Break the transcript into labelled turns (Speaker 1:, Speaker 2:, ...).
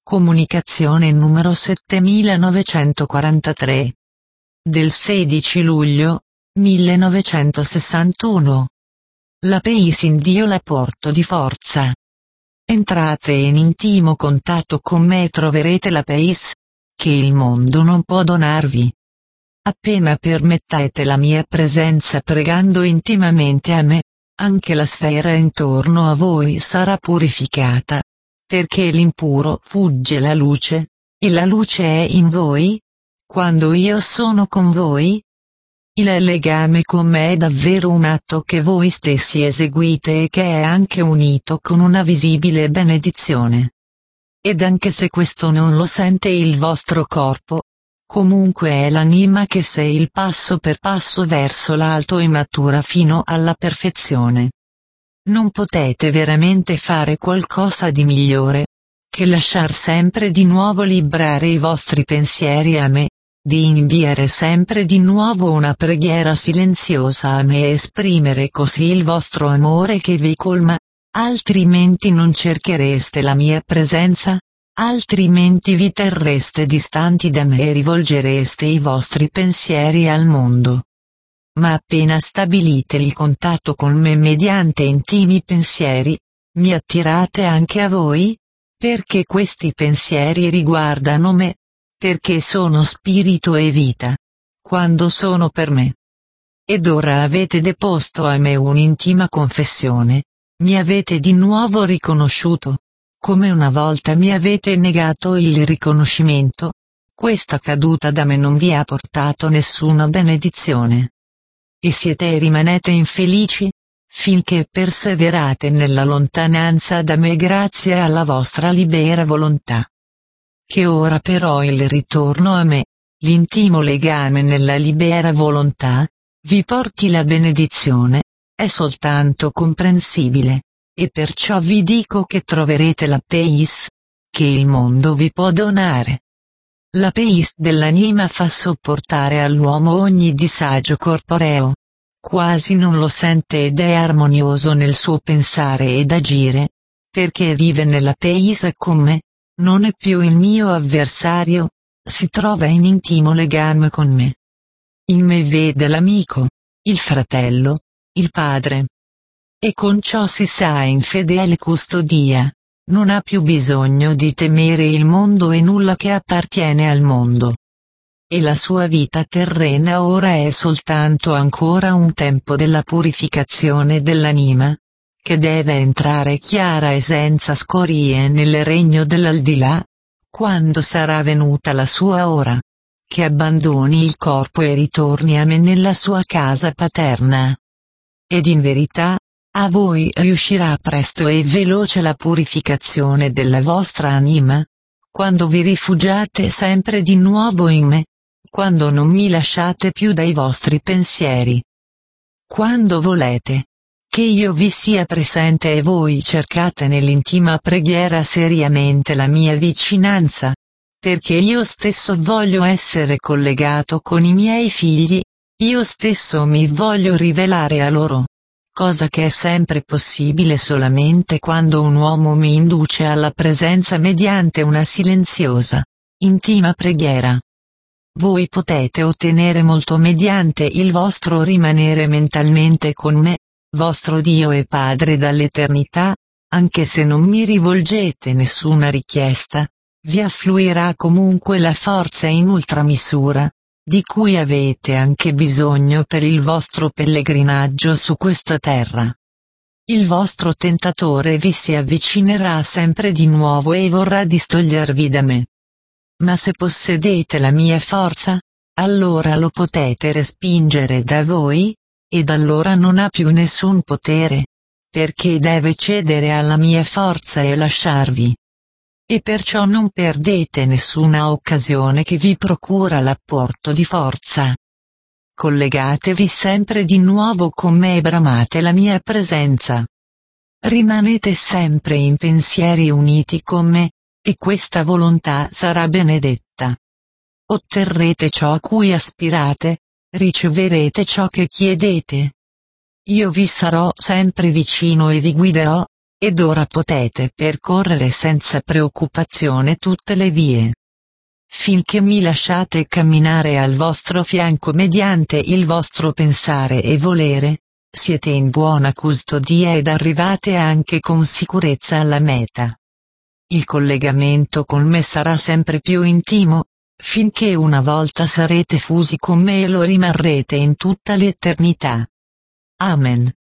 Speaker 1: Comunicazione numero 7943. Del 16 luglio 1961. La Peace in Dio, l'apporto di forza. Entrate in intimo contatto con me e troverete la Peace che il mondo non può donarvi. Appena permettete la mia presenza pregando intimamente a me, anche la sfera intorno a voi sarà purificata, perché l'impuro fugge la luce, e la luce è in voi, quando io sono con voi. Il legame con me è davvero un atto che voi stessi eseguite e che è anche unito con una visibile benedizione. Ed anche se questo non lo sente il vostro corpo, comunque è l'anima che sa il passo per passo verso l'alto e matura fino alla perfezione. Non potete veramente fare qualcosa di migliore che lasciar sempre di nuovo librare i vostri pensieri a me, di inviare sempre di nuovo una preghiera silenziosa a me e esprimere così il vostro amore che vi colma, altrimenti non cerchereste la mia presenza, altrimenti vi terreste distanti da me e rivolgereste i vostri pensieri al mondo. Ma appena stabilite il contatto con me mediante intimi pensieri, mi attirate anche a voi, perché questi pensieri riguardano me, perché sono spirito e vita, quando sono per me. Ed ora avete deposto a me un'intima confessione, mi avete di nuovo riconosciuto, come una volta mi avete negato il riconoscimento, questa caduta da me non vi ha portato nessuna benedizione. E siete e rimanete infelici, finché perseverate nella lontananza da me grazie alla vostra libera volontà. Che ora però il ritorno a me, l'intimo legame nella libera volontà, vi porti la benedizione, è soltanto comprensibile, e perciò vi dico che troverete la Peace che il mondo vi può donare. La Peace dell'anima fa sopportare all'uomo ogni disagio corporeo. Quasi non lo sente ed è armonioso nel suo pensare ed agire, perché vive nella Peace con me, non è più il mio avversario, si trova in intimo legame con me. In me vede l'amico, il fratello, il padre. E con ciò si sa in fedele custodia. Non ha più bisogno di temere il mondo e nulla che appartiene al mondo. E la sua vita terrena ora è soltanto ancora un tempo della purificazione dell'anima, che deve entrare chiara e senza scorie nel regno dell'aldilà, quando sarà venuta la sua ora, che abbandoni il corpo e ritorni a me nella sua casa paterna. Ed in verità, a voi riuscirà presto e veloce la purificazione della vostra anima, quando vi rifugiate sempre di nuovo in me, quando non mi lasciate più dai vostri pensieri. Quando volete che io vi sia presente e voi cercate nell'intima preghiera seriamente la mia vicinanza, perché io stesso voglio essere collegato con i miei figli, io stesso mi voglio rivelare a loro. Cosa che è sempre possibile solamente quando un uomo mi induce alla presenza mediante una silenziosa, intima preghiera. Voi potete ottenere molto mediante il vostro rimanere mentalmente con me, vostro Dio e Padre dall'eternità, anche se non mi rivolgete nessuna richiesta, vi affluirà comunque la forza in ultramisura, di cui avete anche bisogno per il vostro pellegrinaggio su questa terra. Il vostro tentatore vi si avvicinerà sempre di nuovo e vorrà distogliervi da me. Ma se possedete la mia forza, allora lo potete respingere da voi, ed allora non ha più nessun potere, perché deve cedere alla mia forza e lasciarvi. E perciò non perdete nessuna occasione che vi procura l'apporto di forza. Collegatevi sempre di nuovo con me e bramate la mia presenza. Rimanete sempre in pensieri uniti con me, e questa volontà sarà benedetta. Otterrete ciò a cui aspirate, riceverete ciò che chiedete. Io vi sarò sempre vicino e vi guiderò, ed ora potete percorrere senza preoccupazione tutte le vie. Finché mi lasciate camminare al vostro fianco mediante il vostro pensare e volere, siete in buona custodia ed arrivate anche con sicurezza alla meta. Il collegamento con me sarà sempre più intimo, finché una volta sarete fusi con me e lo rimarrete in tutta l'eternità. Amen.